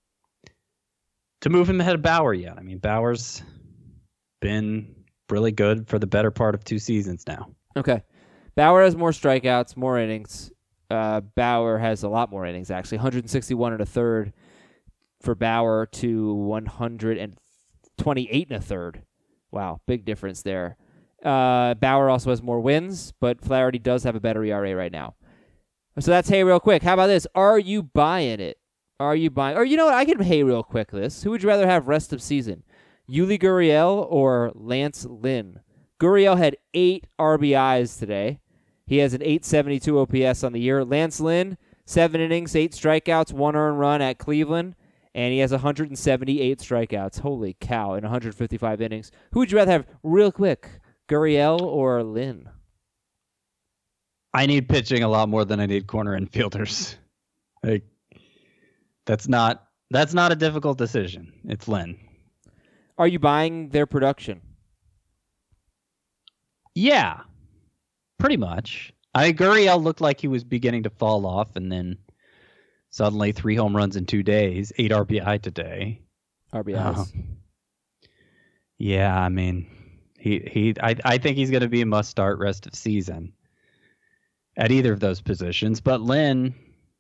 Speaker 4: move him ahead of Bauer yet. I mean, Bauer's been really good for the better part of 2 seasons now.
Speaker 3: Okay. Bauer has more strikeouts, more innings. Bauer has a lot more innings, actually. 161 and a third for Bauer to 128 and a third. Wow, big difference there. Bauer also has more wins, but Flaherty does have a better ERA right now. So that's hey real quick. How about this? Are you buying it? Or you know what? I can hey real quick this. Who would you rather have rest of season? Yuli Gurriel or Lance Lynn? Gurriel had 8 RBIs today. He has an 872 OPS on the year. Lance Lynn, 7 innings, 8 strikeouts, 1 earned run at Cleveland, and he has 178 strikeouts. Holy cow, in 155 innings. Who would you rather have real quick, Gurriel or Lynn?
Speaker 4: I need pitching a lot more than I need corner infielders. Like, that's not a difficult decision. It's Lynn.
Speaker 3: Are you buying their production?
Speaker 4: Yeah, pretty much. Gurriel looked like he was beginning to fall off, and then suddenly 3 home runs in 2 days, 8 RBI today.
Speaker 3: RBIs.
Speaker 4: Yeah, I mean, I think he's going to be a must start rest of season at either of those positions. But Lynn's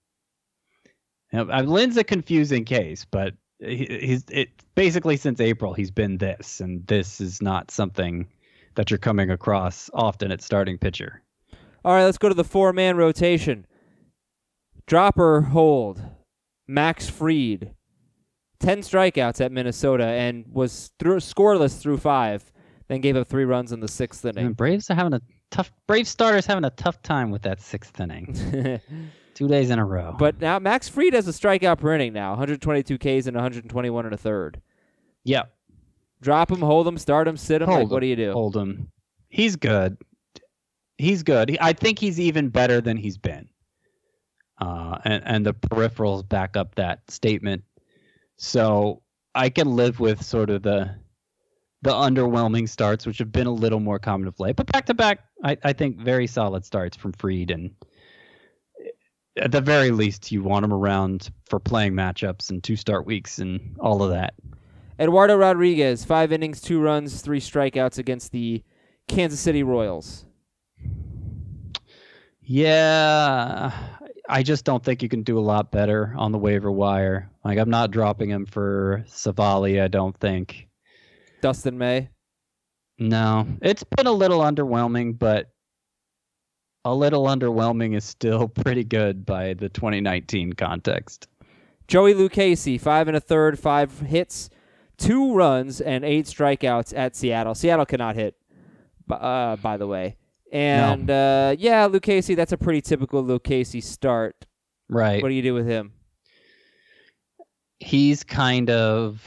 Speaker 4: a confusing case, but he's basically since April he's been this, and this is not something that you're coming across often at starting pitcher.
Speaker 3: All right, let's go to the 4-man rotation. Dropper hold. Max Fried. 10 strikeouts at Minnesota and was scoreless through 5, then gave up 3 runs in the 6th inning.
Speaker 4: And Braves starters having a tough time with that 6th inning. 2 days in a row.
Speaker 3: But now Max Fried has a strikeout per inning now, 122 Ks and 121 and a third.
Speaker 4: Yep.
Speaker 3: Drop him, hold him, start him, sit him. What do you do?
Speaker 4: Hold him. He's good. I think he's even better than he's been. And the peripherals back up that statement. So I can live with sort of the underwhelming starts, which have been a little more common of late. But back-to-back, I think very solid starts from Fried. And at the very least, you want him around for playing matchups and 2-start weeks and all of that.
Speaker 3: Eduardo Rodriguez, 5 innings, 2 runs, 3 strikeouts against the Kansas City Royals.
Speaker 4: Yeah, I just don't think you can do a lot better on the waiver wire. Like, I'm not dropping him for Savali, I don't think.
Speaker 3: Dustin May?
Speaker 4: No. It's been a little underwhelming, but a little underwhelming is still pretty good by the 2019 context.
Speaker 3: Joey Lucchesi, 5 1/3, 5 hits, 2 runs, and 8 strikeouts at Seattle. Seattle cannot hit, by the way. And, yeah, Lucchesi, that's a pretty typical Lucchesi start.
Speaker 4: Right.
Speaker 3: What do you do with him?
Speaker 4: He's kind of,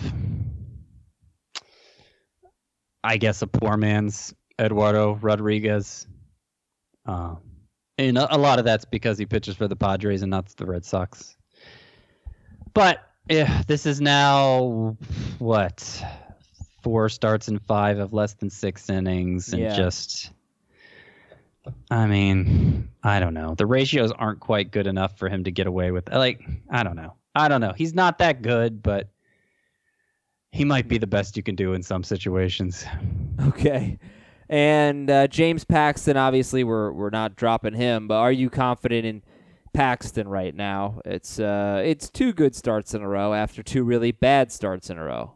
Speaker 4: I guess, a poor man's Eduardo Rodriguez. And a lot of that's because he pitches for the Padres and not the Red Sox. But this is now, 4 starts in 5 of less than 6 innings. And I mean, I don't know. The ratios aren't quite good enough for him to get away with. I don't know. He's not that good, but he might be the best you can do in some situations. Okay.
Speaker 3: And James Paxton, obviously, we're not dropping him, but are you confident in Paxton right now? It's 2 good starts in a row after 2 really bad starts in a row.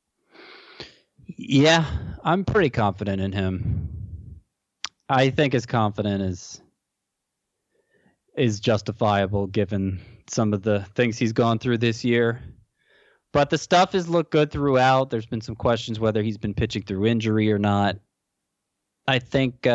Speaker 4: Yeah, I'm pretty confident in him. I think his confidence is justifiable given some of the things he's gone through this year. But the stuff has looked good throughout. There's been some questions whether he's been pitching through injury or not. I think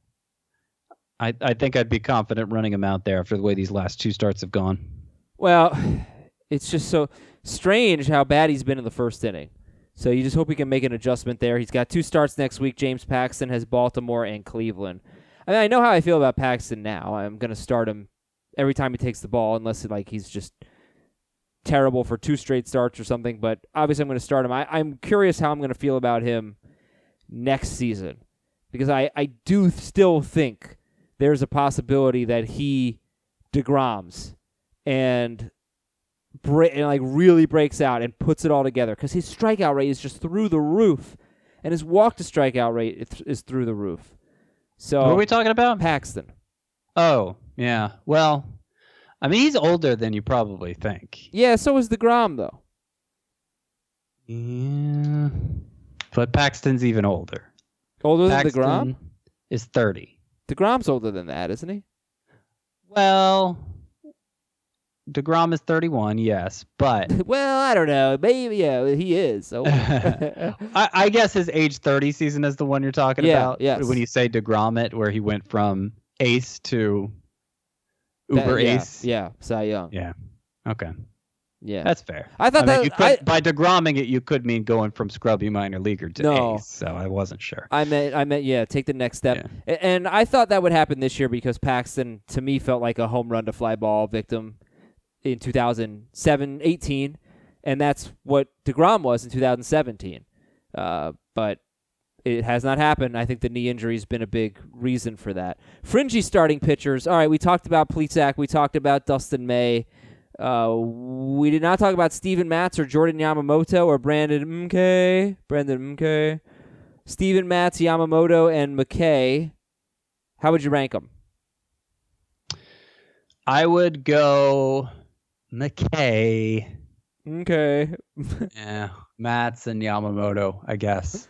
Speaker 4: I'd be confident running him out there after the way these last 2 starts have gone.
Speaker 3: Well, it's just so strange how bad he's been in the first inning. So you just hope he can make an adjustment there. He's got 2 starts next week. James Paxton has Baltimore and Cleveland. I mean, I know how I feel about Paxton now. I'm going to start him every time he takes the ball, unless he's just terrible for 2 straight starts or something. But obviously I'm going to start him. I'm curious how I'm going to feel about him next season, because I do still think there's a possibility that he DeGroms and really breaks out and puts it all together, because his strikeout rate is just through the roof, and his walk to strikeout rate is through the roof. So
Speaker 4: what are we talking about?
Speaker 3: Paxton.
Speaker 4: Oh, yeah. Well, I mean, he's older than you probably think.
Speaker 3: Yeah, so is DeGrom, though.
Speaker 4: Yeah. But Paxton's even older.
Speaker 3: Older than DeGrom?
Speaker 4: Is 30.
Speaker 3: DeGrom's older than that, isn't he?
Speaker 4: Well, DeGrom is 31, yes, but...
Speaker 3: Well, I don't know. Maybe, yeah, he is. So.
Speaker 4: I guess his age 30 season is the one you're talking about?
Speaker 3: Yes.
Speaker 4: When you say DeGrom, where he went from ace to ace?
Speaker 3: Yeah, Cy Young.
Speaker 4: Yeah, okay.
Speaker 3: Yeah.
Speaker 4: That's fair.
Speaker 3: I thought
Speaker 4: by DeGromming it, you could mean going from scrubby minor leaguer to ace, so I wasn't sure.
Speaker 3: I meant, yeah, take the next step. Yeah. And I thought that would happen this year because Paxton, to me, felt like a home run to fly ball victim in 2018, and that's what DeGrom was in 2017. But it has not happened. I think the knee injury has been a big reason for that. Fringy starting pitchers. All right, we talked about Plesac. We talked about Dustin May. We did not talk about Steven Matz or Jordan Yamamoto or Brandon McKay. Steven Matz, Yamamoto, and McKay. How would you rank them?
Speaker 4: I would go McKay.
Speaker 3: Okay.
Speaker 4: Yeah, Matz and Yamamoto, I guess.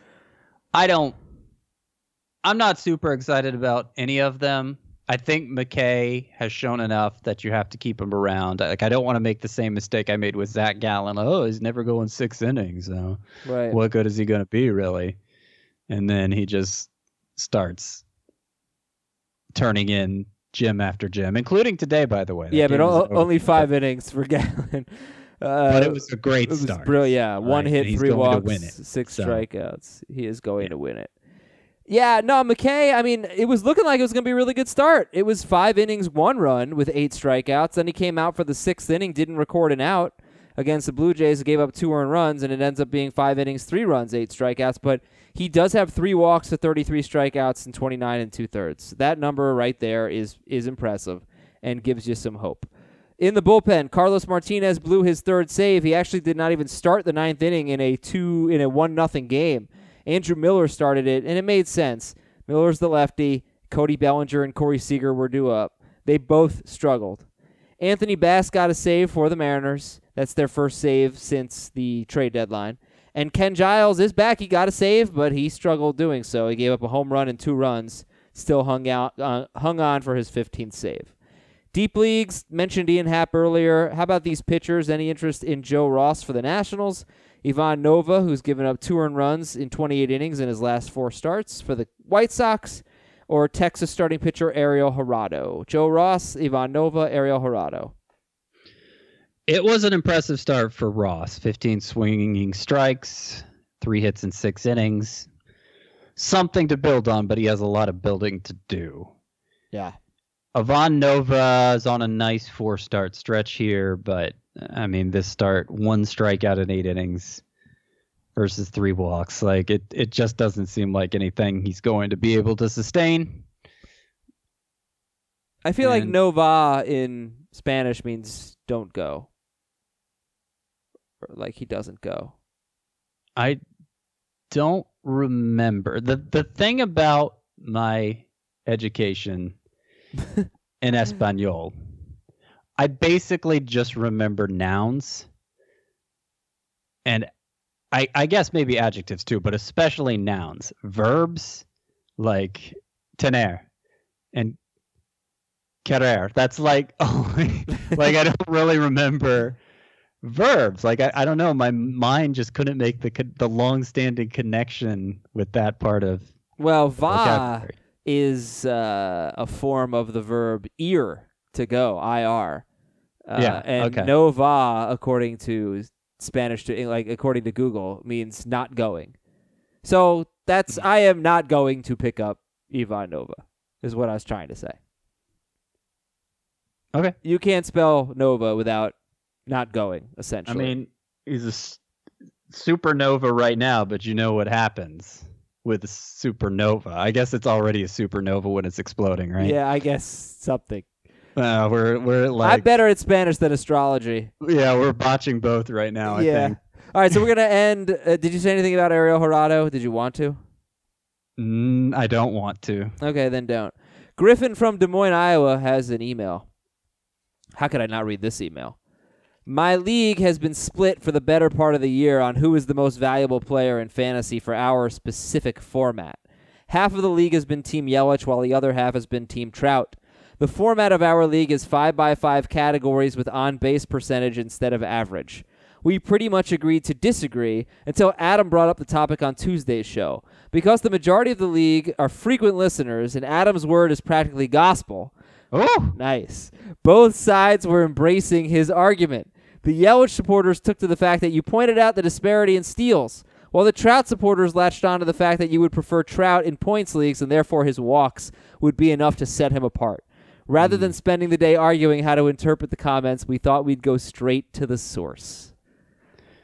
Speaker 4: I'm not super excited about any of them. I think McKay has shown enough that you have to keep him around. Like, I don't want to make the same mistake I made with Zach Gallen. Oh, he's never going 6 innings. So
Speaker 3: Right.
Speaker 4: What good is he going to be, really? And then he just starts turning in gym after gym, including today, by the way.
Speaker 3: Yeah, but only 5 innings for Gallen.
Speaker 4: But it was a great start.
Speaker 3: Brilliant. Yeah, one hit,
Speaker 4: and
Speaker 3: 3 walks,
Speaker 4: win it,
Speaker 3: 6
Speaker 4: so.
Speaker 3: strikeouts. He is going to win it. Yeah, no, McKay, I mean, it was looking like it was going to be a really good start. It was 5 innings, 1 run with 8 strikeouts. Then he came out for the 6th inning, didn't record an out against the Blue Jays, gave up 2 earned runs, and it ends up being 5 innings, 3 runs, 8 strikeouts. But he does have 3 walks to 33 strikeouts in 29 2/3. That number right there is impressive and gives you some hope. In the bullpen, Carlos Martinez blew his 3rd save. He actually did not even start the 9th inning in a 1-0 game. Andrew Miller started it, and it made sense. Miller's the lefty. Cody Bellinger and Corey Seager were due up. They both struggled. Anthony Bass got a save for the Mariners. That's their first save since the trade deadline. And Ken Giles is back. He got a save, but he struggled doing so. He gave up a home run and 2 runs. Still hung on for his 15th save. Deep leagues, mentioned Ian Happ earlier. How about these pitchers? Any interest in Joe Ross for the Nationals? Ivan Nova, who's given up 2 earned runs in 28 innings in his last 4 starts for the White Sox, or Texas starting pitcher Ariel Jurado. Joe Ross, Ivan Nova, Ariel Jurado.
Speaker 4: It was an impressive start for Ross. 15 swinging strikes, 3 hits in 6 innings. Something to build on, but he has a lot of building to do.
Speaker 3: Yeah.
Speaker 4: Ivan Nova is on a nice 4-start stretch here, but I mean, this start, 1 strikeout in 8 innings versus 3 walks. Like, it just doesn't seem like anything he's going to be able to sustain.
Speaker 3: I feel like Nova in Spanish means don't go. Or like he doesn't go.
Speaker 4: I don't remember. The thing about my education in Espanol, I basically just remember nouns, and I guess maybe adjectives too, but especially nouns. Verbs like tener and querer. That's like, like I don't really remember verbs. Like I don't know. My mind just couldn't make the long-standing connection with that part of.
Speaker 3: Well, va is a form of the verb ir, to go, ir. And nova, according to Spanish, according to Google, means not going. So that's I am not going to pick up Ivan Nova, is what I was trying to say.
Speaker 4: Okay.
Speaker 3: You can't spell Nova without not going, essentially.
Speaker 4: I mean, he's a supernova right now, but you know what happens with a supernova. I guess it's already a supernova when it's exploding, right?
Speaker 3: Yeah, I guess something.
Speaker 4: We're like,
Speaker 3: I'm better at Spanish than astrology.
Speaker 4: Yeah, we're botching both right now, I think.
Speaker 3: All right, so we're going to end. Did you say anything about Ariel Jurado? Did you want to?
Speaker 4: I don't want to.
Speaker 3: Okay, then don't. Griffin from Des Moines, Iowa has an email. How could I not read this email? My league has been split for the better part of the year on who is the most valuable player in fantasy for our specific format. Half of the league has been Team Yelich, while the other half has been Team Trout. The format of our league is 5x5 categories with on-base percentage instead of average. We pretty much agreed to disagree until Adam brought up the topic on Tuesday's show. Because the majority of the league are frequent listeners and Adam's word is practically gospel.
Speaker 4: Oh,
Speaker 3: nice. Both sides were embracing his argument. The Yelich supporters took to the fact that you pointed out the disparity in steals, while the Trout supporters latched on to the fact that you would prefer Trout in points leagues and therefore his walks would be enough to set him apart. Rather than spending the day arguing how to interpret the comments, we thought we'd go straight to the source.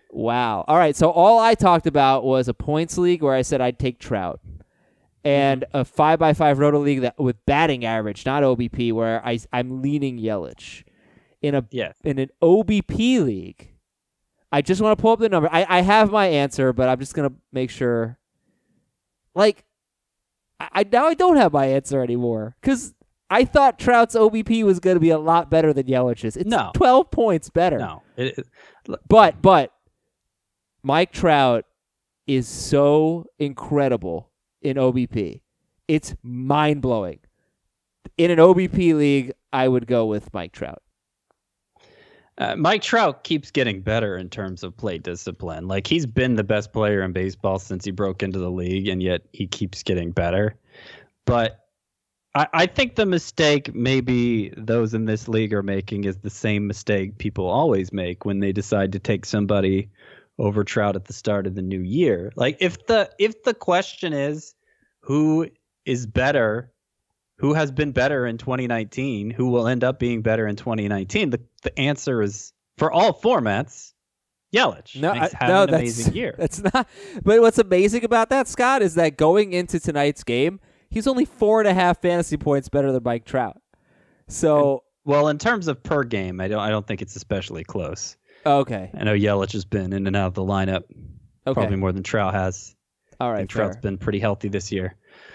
Speaker 3: Wow. All right, so all I talked about was a points league where I said I'd take Trout, and a 5x5 roto league that with batting average, not OBP, where I'm leaning Yelich. In an OBP league, I just want to pull up the number. I have my answer, but I'm just going to make sure. Like, now I don't have my answer anymore because I thought Trout's OBP was going to be a lot better than Yelich's. It's 12 points better.
Speaker 4: No.
Speaker 3: But Mike Trout is so incredible in OBP. It's mind-blowing. In an OBP league, I would go with Mike Trout.
Speaker 4: Mike Trout keeps getting better in terms of plate discipline. Like, he's been the best player in baseball since he broke into the league, and yet he keeps getting better. But I think the mistake maybe those in this league are making is the same mistake people always make when they decide to take somebody over Trout at the start of the new year. Like, if the question is who is better, who has been better in 2019, who will end up being better in 2019, the answer is, for all formats, Yelich. He's had an amazing year.
Speaker 3: That's not. But what's amazing about that, Scott, is that going into tonight's game, he's only 4.5 fantasy points better than Mike Trout. So,
Speaker 4: well, in terms of per game, I don't think it's especially close.
Speaker 3: Okay.
Speaker 4: I know Yelich has been in and out of the lineup probably more than Trout has.
Speaker 3: All right.
Speaker 4: I think Trout's been pretty healthy this year.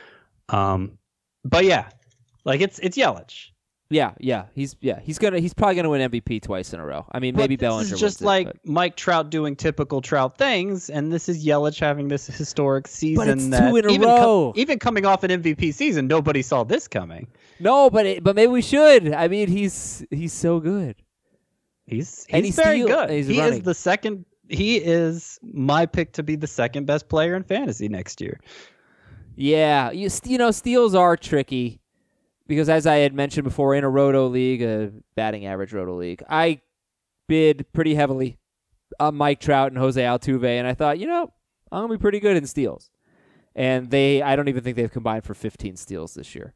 Speaker 4: But yeah, like it's Yelich.
Speaker 3: Yeah. He's probably gonna win MVP twice in a row. I mean, maybe Bellinger.
Speaker 4: This is just Mike Trout doing typical Trout things, and this is Yelich having this historic season.
Speaker 3: But it's 2 in a row.
Speaker 4: Even coming off an MVP season, nobody saw this coming.
Speaker 3: No, but maybe we should. I mean, he's so good.
Speaker 4: He's very good. He is my pick to be the second best player in fantasy next year.
Speaker 3: Yeah, you know, steals are tricky because, as I had mentioned before, in a roto league, a batting average roto league, I bid pretty heavily on Mike Trout and Jose Altuve, and I thought, I'm going to be pretty good in steals. And I don't even think they've combined for 15 steals this year.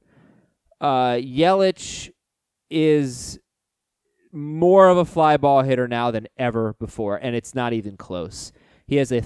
Speaker 3: Yelich is more of a fly ball hitter now than ever before, and it's not even close. He has a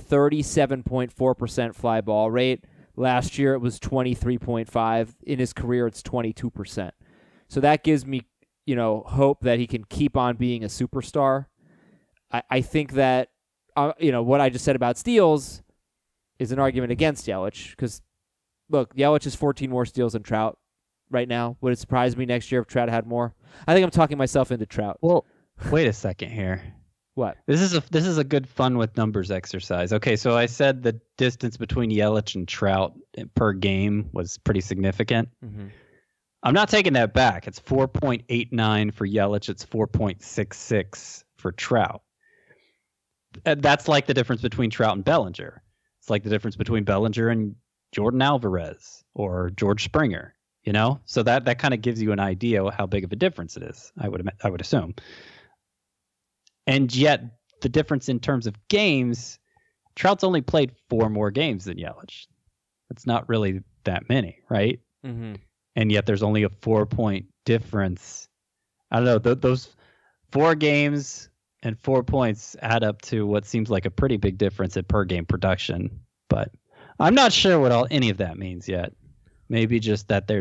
Speaker 3: 37.4% fly ball rate. Last year, it was 23.5. In his career, it's 22%. So that gives me, hope that he can keep on being a superstar. I think that, what I just said about steals is an argument against Yelich because, look, Yelich has 14 more steals than Trout right now. Would it surprise me next year if Trout had more? I think I'm talking myself into Trout.
Speaker 4: Well, wait a second here.
Speaker 3: What?
Speaker 4: This is a good fun with numbers exercise. Okay, so I said the distance between Yelich and Trout per game was pretty significant. Mm-hmm. I'm not taking that back. It's 4.89 for Yelich. It's 4.66 for Trout. That's like the difference between Trout and Bellinger. It's like the difference between Bellinger and Jordan Alvarez or George Springer. So that kind of gives you an idea of how big of a difference it is. I would assume. And yet, the difference in terms of games, Trout's only played 4 more games than Yelich. It's not really that many, right? Mm-hmm. And yet, there's only a 4-point difference. I don't know. Those 4 games and 4 points add up to what seems like a pretty big difference in per game production. But I'm not sure what any of that means yet. Maybe just that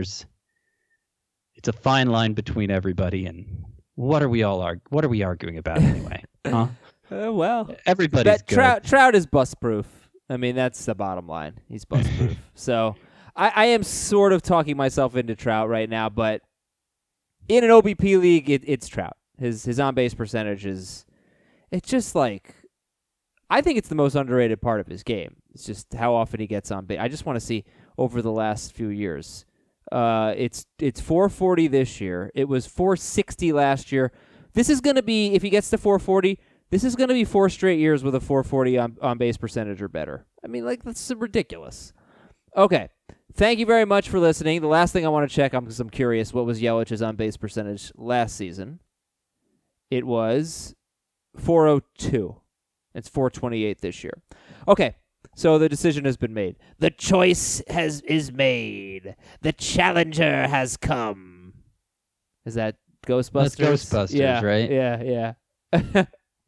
Speaker 4: it's a fine line between everybody and. What are we arguing about anyway? Huh?
Speaker 3: Well,
Speaker 4: everybody's good.
Speaker 3: Trout is bust proof. I mean, that's the bottom line. He's bust proof. So I am sort of talking myself into Trout right now, but in an OBP league, it's Trout. His on base percentage it's just like, I think it's the most underrated part of his game. It's just how often he gets on base. I just want to see over the last few years. It's 440 this year. It was 460 last year. This is going to be, if he gets to 440, this is going to be 4 straight years with a 440 on base percentage or better. I mean, that's ridiculous. Okay. Thank you very much for listening. The last thing I want to check on, because I'm curious, what was Yelich's on base percentage last season? It was 402. It's 428 this year. Okay. So the decision has been made. The choice is made. The challenger has come. Is that Ghostbusters?
Speaker 4: That's Ghostbusters,
Speaker 3: yeah,
Speaker 4: right?
Speaker 3: Yeah.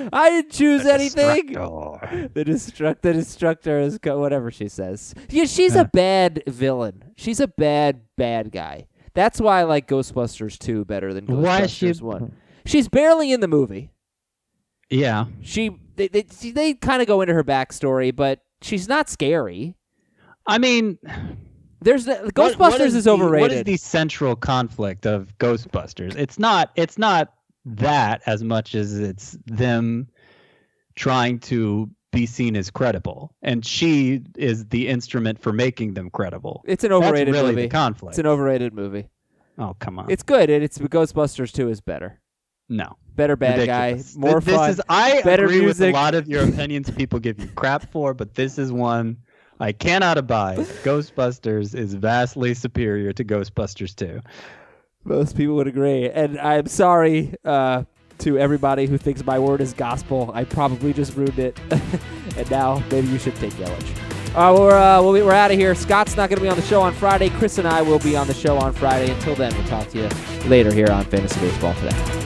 Speaker 3: I didn't choose anything.
Speaker 4: Destructor.
Speaker 3: The destructor is whatever she says. Yeah, she's a bad villain. She's a bad guy. That's why I like Ghostbusters 2 better than Ghostbusters 1. She's barely in the movie.
Speaker 4: Yeah.
Speaker 3: They kind of go into her backstory, but she's not scary.
Speaker 4: I mean,
Speaker 3: Ghostbusters is overrated.
Speaker 4: What is the central conflict of Ghostbusters? It's not that as much as it's them trying to be seen as credible, and she is the instrument for making them credible.
Speaker 3: It's an overrated
Speaker 4: That's really
Speaker 3: movie.
Speaker 4: The conflict.
Speaker 3: It's an overrated movie.
Speaker 4: Oh, come on.
Speaker 3: It's good. It's Ghostbusters 2 is better.
Speaker 4: No.
Speaker 3: Better bad
Speaker 4: Ridiculous.
Speaker 3: guy. More fun.
Speaker 4: I
Speaker 3: better
Speaker 4: agree
Speaker 3: music.
Speaker 4: with a lot of your opinions people give you crap for, but this is one I cannot abide. Ghostbusters is vastly superior to Ghostbusters 2.
Speaker 3: Most people would agree. And I'm sorry to everybody who thinks my word is gospel. I probably just ruined it. And now maybe you should take Yelich. We're out of here. Scott's not going to be on the show on Friday. Chris and I will be on the show on Friday. Until then, we'll talk to you later here on Fantasy Baseball Today.